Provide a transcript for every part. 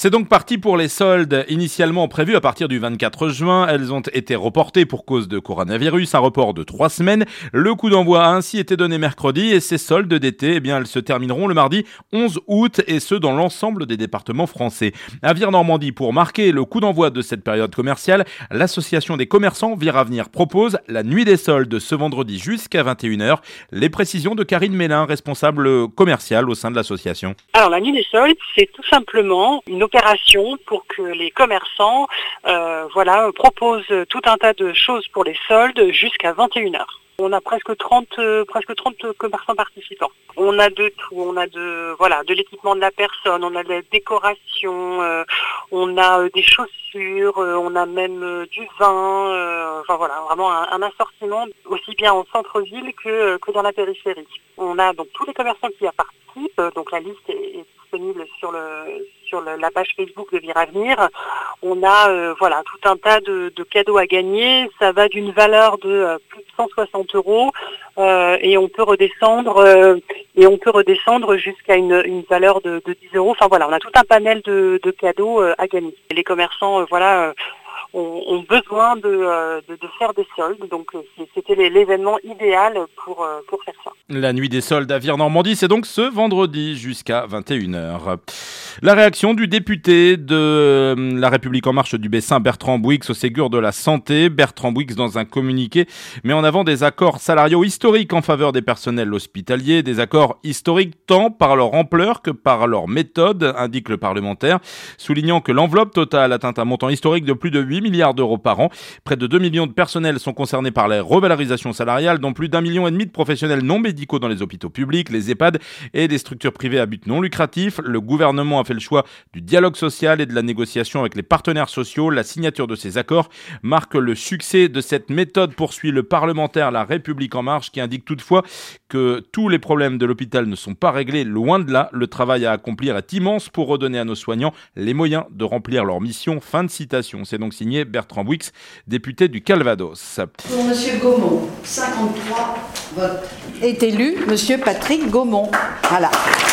C'est donc parti pour les soldes initialement prévus à partir du 24 juin. Elles ont été reportées pour cause de coronavirus, un report de 3 semaines. Le coup d'envoi a ainsi été donné mercredi et ces soldes d'été, elles se termineront le mardi 11 août et ce dans l'ensemble des départements français. À Vire-Normandie, pour marquer le coup d'envoi de cette période commerciale, l'association des commerçants Vire-Avenir propose la nuit des soldes ce vendredi jusqu'à 21h. Les précisions de Karine Mélin, responsable commerciale au sein de l'association. Alors la nuit des soldes, c'est tout simplement une opération pour que les commerçants proposent tout un tas de choses pour les soldes jusqu'à 21h. On a presque 30 commerçants participants. On a de tout, on a de l'équipement de la personne, on a de la décoration, on a des chaussures, on a même du vin, vraiment un assortiment aussi bien en centre-ville que dans la périphérie. On a donc tous les commerçants qui y participent, donc la liste est disponible sur la page Facebook de Vire-Avenir. On a tout un tas de cadeaux à gagner. Ça va d'une valeur de plus de 160 € et on peut redescendre jusqu'à une valeur de 10 €. On a tout un panel de cadeaux à gagner. Et les commerçants ont besoin de faire des soldes, donc c'était l'événement idéal pour faire ça. La nuit des soldes à Vire-Normandie, c'est donc ce vendredi jusqu'à 21h. La réaction du député de La République En Marche du Bessin, Bertrand Bouix, au Ségur de la Santé. Bertrand Bouix, dans un communiqué, met en avant des accords salariaux historiques en faveur des personnels hospitaliers, des accords historiques tant par leur ampleur que par leur méthode, indique le parlementaire, soulignant que l'enveloppe totale atteint un montant historique de plus de 8 milliards d'euros par an. Près de 2 millions de personnels sont concernés par les revalorisations salariales, dont plus d'1,5 million de professionnels non médicaux dans les hôpitaux publics, les EHPAD et des structures privées à but non lucratif. Le gouvernement a fait le choix du dialogue social et de la négociation avec les partenaires sociaux. La signature de ces accords marque le succès de cette méthode, poursuit le parlementaire La République En Marche, qui indique toutefois que tous les problèmes de l'hôpital ne sont pas réglés, loin de là. Le travail à accomplir est immense pour redonner à nos soignants les moyens de remplir leur mission. Fin de citation. C'est donc signé Bertrand Bouix, député du Calvados. Pour M. Gaumont, 53 votes. Est élu M. Patrick Gaumont. Voilà.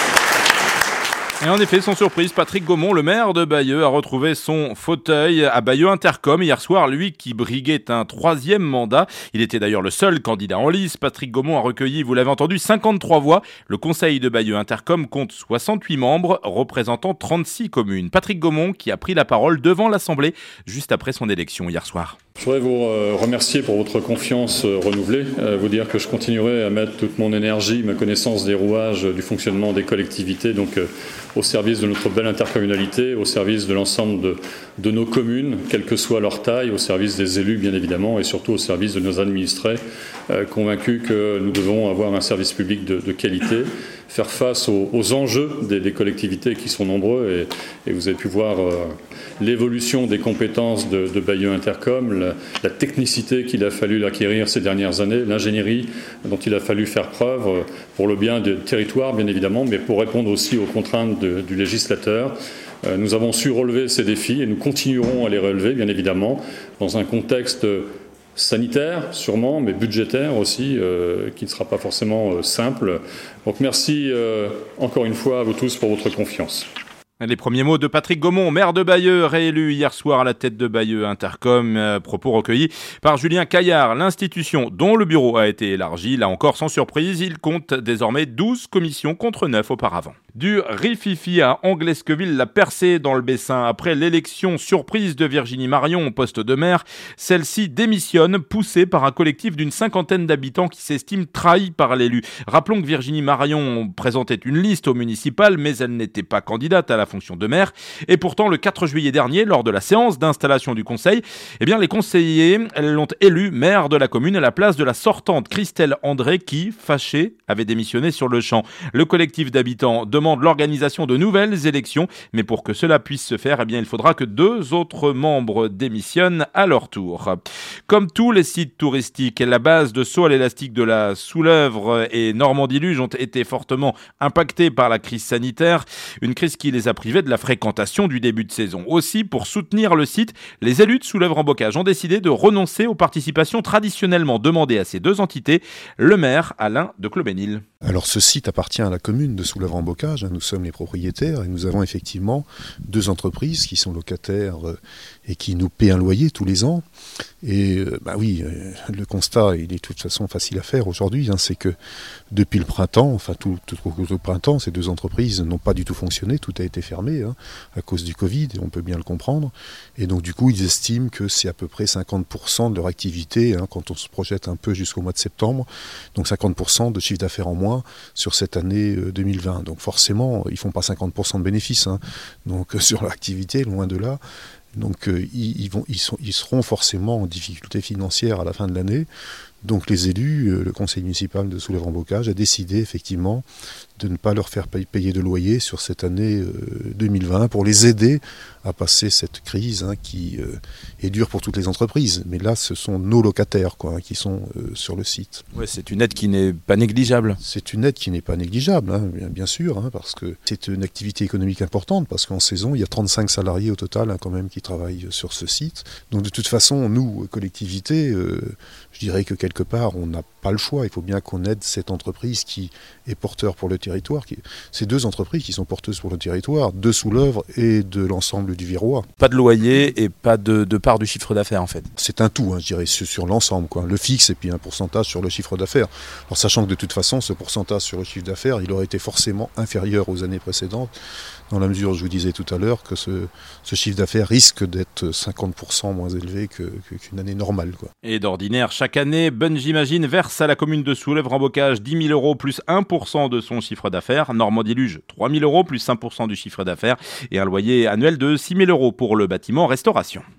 Et en effet, sans surprise, Patrick Gaumont, le maire de Bayeux, a retrouvé son fauteuil à Bayeux Intercom hier soir, lui qui briguait un 3e mandat. Il était d'ailleurs le seul candidat en lice. Patrick Gaumont a recueilli, vous l'avez entendu, 53 voix. Le conseil de Bayeux Intercom compte 68 membres, représentant 36 communes. Patrick Gaumont qui a pris la parole devant l'Assemblée juste après son élection hier soir. Je voudrais vous remercier pour votre confiance renouvelée, vous dire que je continuerai à mettre toute mon énergie, ma connaissance des rouages du fonctionnement des collectivités, donc au service de notre belle intercommunalité, au service de l'ensemble de nos communes, quelle que soit leur taille, au service des élus bien évidemment et surtout au service de nos administrés, convaincus que nous devons avoir un service public de qualité, faire face aux enjeux des collectivités qui sont nombreux et vous avez pu voir l'évolution des compétences de Bayeux Intercom, la technicité qu'il a fallu acquérir ces dernières années, l'ingénierie dont il a fallu faire preuve pour le bien des territoires bien évidemment, mais pour répondre aussi aux contraintes du législateur. Nous avons su relever ces défis et nous continuerons à les relever bien évidemment dans un contexte sanitaire sûrement, mais budgétaire aussi, qui ne sera pas forcément simple. Donc merci encore une fois à vous tous pour votre confiance. Les premiers mots de Patrick Gaumont, maire de Bayeux, réélu hier soir à la tête de Bayeux Intercom, propos recueillis par Julien Caillard. L'institution dont le bureau a été élargi, là encore sans surprise, il compte désormais 12 commissions contre 9 auparavant. Du rififi à Anglesqueville, la percée dans le Bessin. Après l'élection surprise de Virginie Marion au poste de maire, celle-ci démissionne, poussée par un collectif d'une 50aine d'habitants qui s'estiment trahis par l'élu. Rappelons que Virginie Marion présentait une liste au municipal, mais elle n'était pas candidate à la fonction de maire. Et pourtant, le 4 juillet dernier, lors de la séance d'installation du conseil, les conseillers l'ont élue maire de la commune à la place de la sortante Christelle André qui, fâchée, avait démissionné sur le champ. Le collectif d'habitants demande l'organisation de nouvelles élections, mais pour que cela puisse se faire, il faudra que 2 autres membres démissionnent à leur tour. Comme tous les sites touristiques, la base de saut à l'élastique de la Soulèvre et Normandie-Luge ont été fortement impactés par la crise sanitaire, une crise qui les a privés de la fréquentation du début de saison. Aussi, pour soutenir le site, les élus de Soulèvre-en-Bocage ont décidé de renoncer aux participations traditionnellement demandées à ces 2 entités. Le maire, Alain de Clobénil. Alors ce site appartient à la commune de Soulèvre-en-Bocage Bocage, nous sommes les propriétaires et nous avons effectivement 2 entreprises qui sont locataires et qui nous paient un loyer tous les ans. Et le constat, il est de toute façon facile à faire aujourd'hui, c'est que depuis le printemps, tout le printemps, ces 2 entreprises n'ont pas du tout fonctionné, tout a été fermé à cause du Covid, et on peut bien le comprendre. Et donc du coup, ils estiment que c'est à peu près 50% de leur activité, quand on se projette un peu jusqu'au mois de septembre, donc 50% de chiffre d'affaires en moins sur cette année 2020. Donc forcément, ils ne font pas 50% de bénéfices, donc sur leur activité, loin de là. Donc ils seront forcément en difficulté financière à la fin de l'année. Donc les élus, le conseil municipal de Soulèvres-en-Bocage a décidé effectivement de ne pas leur faire payer de loyer sur cette année 2020 pour les aider à passer cette crise qui est dure pour toutes les entreprises. Mais là, ce sont nos locataires qui sont sur le site. Ouais, c'est une aide qui n'est pas négligeable. C'est une aide qui n'est pas négligeable, bien sûr, parce que c'est une activité économique importante, parce qu'en saison, il y a 35 salariés au total quand même qui travaillent sur ce site. Donc de toute façon, nous, collectivités, je dirais que quelque part, on n'a pas le choix. Il faut bien qu'on aide cette entreprise qui est porteur pour le territoire. Ces 2 entreprises qui sont porteuses pour le territoire, de Soulèvres et de l'ensemble du Virois. Pas de loyer et pas de part du chiffre d'affaires en fait. C'est un tout, je dirais, sur l'ensemble, le fixe et puis un pourcentage sur le chiffre d'affaires. Alors sachant que de toute façon, ce pourcentage sur le chiffre d'affaires, il aurait été forcément inférieur aux années précédentes, dans la mesure, je vous disais tout à l'heure, que ce chiffre d'affaires risque d'être 50% moins élevé qu'une année normale. Et d'ordinaire, chaque année, j'imagine, verse à la commune de Soulèvres-en-Bocage 10 000 € plus 1% de son chiffre d'affaires. Normandie Luge, 3 000 € plus 1% du chiffre d'affaires. Et un loyer annuel de 6 000 € pour le bâtiment restauration.